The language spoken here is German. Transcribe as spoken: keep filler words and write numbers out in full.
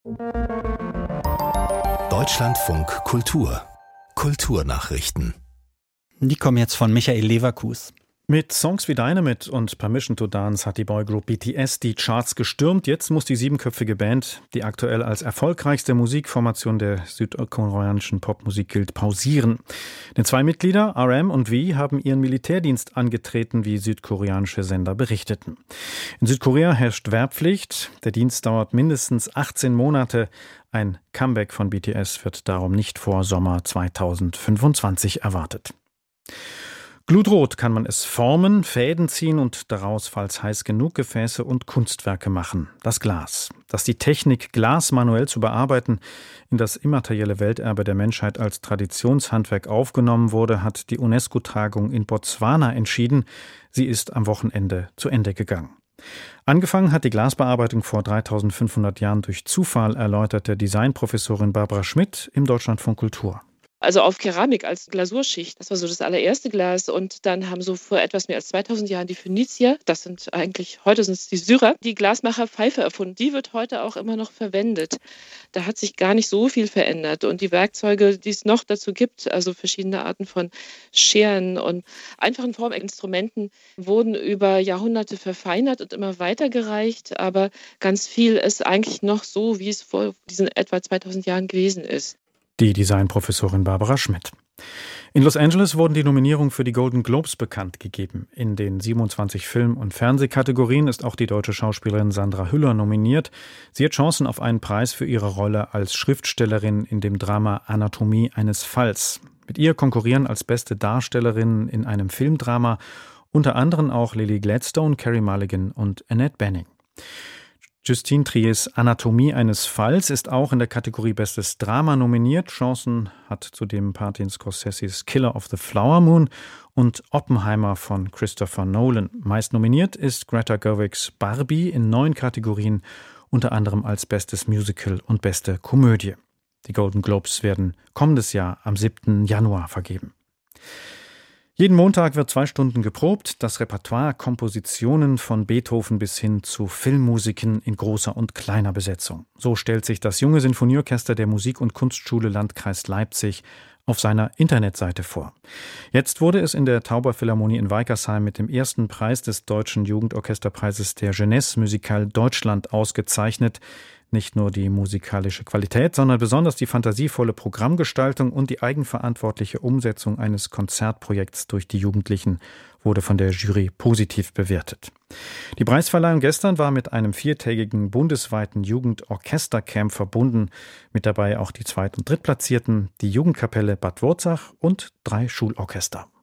Deutschlandfunk Kultur. Kulturnachrichten. Die kommen jetzt von Michael Leverkus. Mit Songs wie Dynamite und Permission to Dance hat die Boygroup B T S die Charts gestürmt. Jetzt muss die siebenköpfige Band, die aktuell als erfolgreichste Musikformation der südkoreanischen Popmusik gilt, pausieren. Denn zwei Mitglieder, R M und V, haben ihren Militärdienst angetreten, wie südkoreanische Sender berichteten. In Südkorea herrscht Wehrpflicht. Der Dienst dauert mindestens achtzehn Monate. Ein Comeback von B T S wird darum nicht vor Sommer zweitausendfünfundzwanzig erwartet. Glutrot kann man es formen, Fäden ziehen und daraus, falls heiß genug, Gefäße und Kunstwerke machen. Das Glas. Dass die Technik, Glas manuell zu bearbeiten, in das immaterielle Welterbe der Menschheit als Traditionshandwerk aufgenommen wurde, hat die UNESCO-Tagung in Botswana entschieden. Sie ist am Wochenende zu Ende gegangen. Angefangen hat die Glasbearbeitung vor dreitausendfünfhundert Jahren durch Zufall, erläuterte Designprofessorin Barbara Schmidt im Deutschlandfunk Kultur. Also auf Keramik als Glasurschicht. Das war so das allererste Glas. Und dann haben so vor etwas mehr als zweitausend Jahren die Phönizier, das sind eigentlich, heute sind es die Syrer, die Glasmacher Pfeife erfunden. Die wird heute auch immer noch verwendet. Da hat sich gar nicht so viel verändert. Und die Werkzeuge, die es noch dazu gibt, also verschiedene Arten von Scheren und einfachen Forminstrumenten, wurden über Jahrhunderte verfeinert und immer weitergereicht. Aber ganz viel ist eigentlich noch so, wie es vor diesen etwa zweitausend Jahren gewesen ist. Die Designprofessorin Barbara Schmidt. In Los Angeles wurden die Nominierungen für die Golden Globes bekannt gegeben. In den siebenundzwanzig Film- und Fernsehkategorien ist auch die deutsche Schauspielerin Sandra Hüller nominiert. Sie hat Chancen auf einen Preis für ihre Rolle als Schriftstellerin in dem Drama Anatomie eines Falls. Mit ihr konkurrieren als beste Darstellerin in einem Filmdrama unter anderem auch Lily Gladstone, Carey Mulligan und Annette Bening. Justine Triets Anatomie eines Falls ist auch in der Kategorie Bestes Drama nominiert. Chancen hat zudem Martin Scorseses Killer of the Flower Moon und Oppenheimer von Christopher Nolan. Meist nominiert ist Greta Gerwigs Barbie in neun Kategorien, unter anderem als Bestes Musical und Beste Komödie. Die Golden Globes werden kommendes Jahr am siebten Januar vergeben. Jeden Montag wird zwei Stunden geprobt, das Repertoire, Kompositionen von Beethoven bis hin zu Filmmusiken in großer und kleiner Besetzung. So stellt sich das junge Sinfonieorchester der Musik- und Kunstschule Landkreis Leipzig auf seiner Internetseite vor. Jetzt wurde es in der Tauberphilharmonie in Weikersheim mit dem ersten Preis des Deutschen Jugendorchesterpreises der Jeunesse Musicale Deutschland ausgezeichnet. Nicht nur die musikalische Qualität, sondern besonders die fantasievolle Programmgestaltung und die eigenverantwortliche Umsetzung eines Konzertprojekts durch die Jugendlichen wurde von der Jury positiv bewertet. Die Preisverleihung gestern war mit einem viertägigen bundesweiten Jugendorchestercamp verbunden, mit dabei auch die Zweit- und Drittplatzierten, die Jugendkapelle Bad Wurzach und drei Schulorchester.